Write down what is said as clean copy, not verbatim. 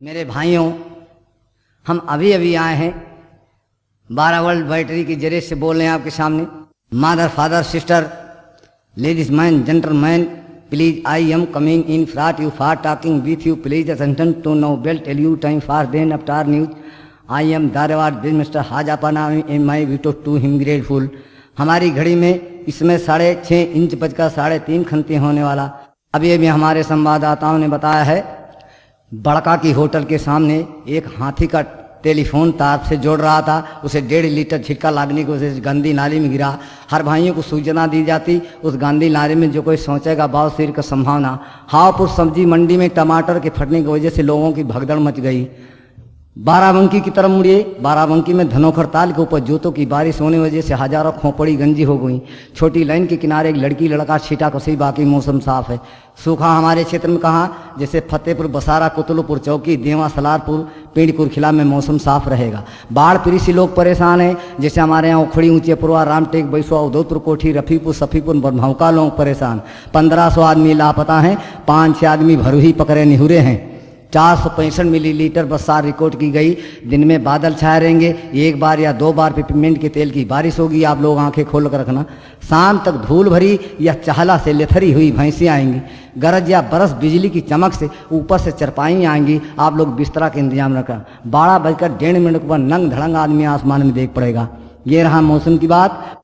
मेरे भाइयों, हम अभी अभी आए हैं 12 वर्ल्ड बैटरी के जरिए से बोल रहे हैं आपके सामने। Mother, father, sister, ladies man, gentleman, please I am coming in front you for talking with you, please attention to know bell tell you time for then after news. I am Dharwad बिज mister हाजापाना in my veto to him grateful. हमारी घड़ी में इसमें 6.5 inch बजकर 3.5 खंती होने वाला। अभी अभी हमारे संवाददाताओं ने बताया है बड़का की होटल के सामने एक हाथी का टेलीफोन तार से जोड़ रहा था, उसे 1.5 लीटर छिटका लागने की वजह से गंदी नाली में गिरा। हर भाइयों को सूचना दी जाती, उस गंदी नाली में जो कोई सोचेगा बाव सिर का संभावना। हावपुर सब्जी मंडी में टमाटर के फटने की वजह से लोगों की भगदड़ मच गई। बाराबंकी की तरफ मुड़िए, बाराबंकी में धनोखर ताल के ऊपर जूतों की बारिश होने की वजह से हजारों खोपड़ी गंजी हो गई। छोटी लाइन के किनारे एक लड़की लड़का छीटा कसी, बाकी मौसम साफ है। सूखा हमारे क्षेत्र में कहाँ, जैसे फतेहपुर, बसारा, कुतुलपुर चौकी, देवा, सलारपुर, पीड़पुर खिला में मौसम साफ रहेगा। बाढ़ पीड़ित से लोग परेशान हैं, जैसे हमारे यहाँ उखड़ी, ऊंचेपुरवा, रामटेक, बैसवा, उदयपुर, कोठी, रफीपुर, सफीपुर, ब्रह्मौका लोग परेशान। 1500 आदमी लापता हैं, 5-6 आदमी भरूही पकड़े निहुरे हैं। 465 मिलीलीटर बरसात रिकॉर्ड की गई। दिन में बादल छाए रहेंगे, 1 बार या 2 बार पिपरमिंट के तेल की बारिश होगी। आप लोग आंखें खोल कर रखना। शाम तक धूल भरी या चहला से लेथरी हुई भैंसें आएंगी। गरज या बरस बिजली की चमक से ऊपर से चरपाई आएंगी। आप लोग बिस्तरा का इंतजाम रखना। 12 बजकर 1.5 मिनट पर नंग धड़ंग आदमी आसमान में देख पड़ेगा। ये रहा मौसम की बात।